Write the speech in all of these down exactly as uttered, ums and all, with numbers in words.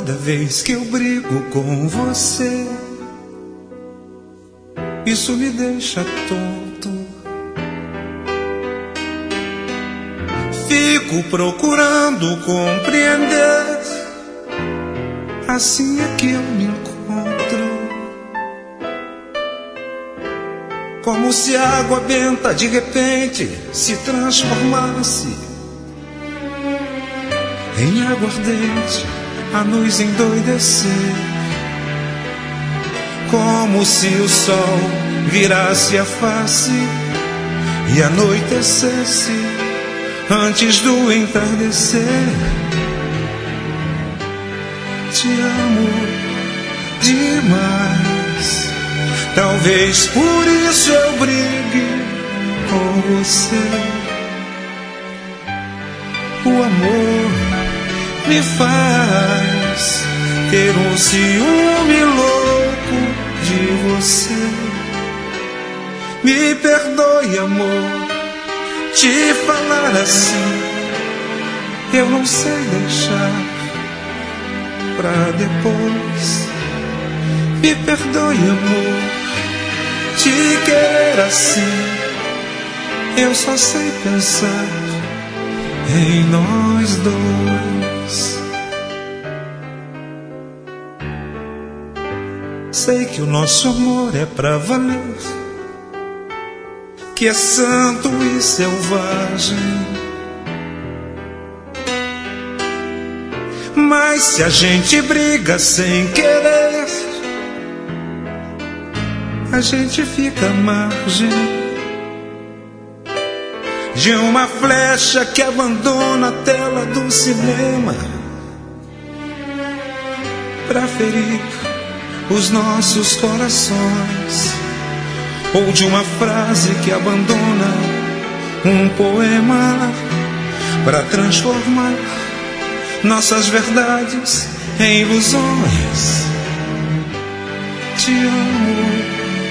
Toda vez que eu brigo com você, isso me deixa tonto. Fico procurando compreender, assim é que eu me encontro. Como se a água benta de repente se transformasse em aguardente a nos endoidecer. Como se o sol virasse a face e anoitecesse antes do entardecer. Te amo demais, talvez por isso eu brigue com você. O amor me faz ter um ciúme louco de você. Me perdoe, amor, te falar assim, eu não sei deixar pra depois. Me perdoe, amor, te querer assim, eu só sei pensar em nós dois. Sei que o nosso amor é pra valer, que é santo e selvagem. Mas se a gente briga sem querer, a gente fica à margem de uma flecha que abandona a tela do cinema pra ferir os nossos corações, ou de uma frase que abandona um poema pra transformar nossas verdades em ilusões. Te amo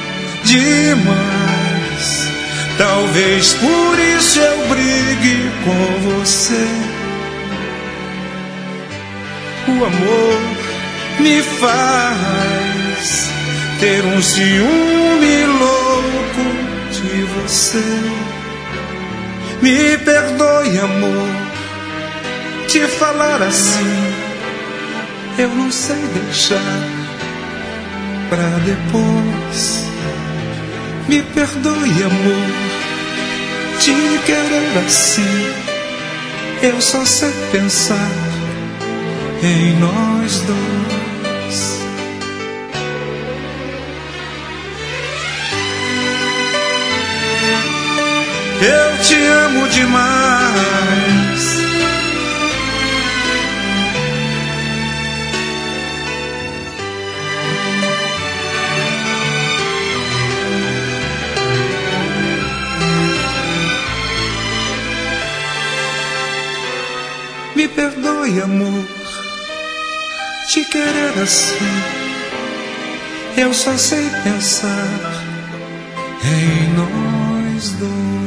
demais, talvez por isso eu brigue com você. O amor me faz ter um ciúme louco de você. Me perdoe, amor, te falar assim, eu não sei deixar pra depois. Me perdoe, amor, te querer assim, eu só sei pensar em nós dois. Eu te amo demais, me perdoe, amor, te querer assim, eu só sei pensar em nós dois.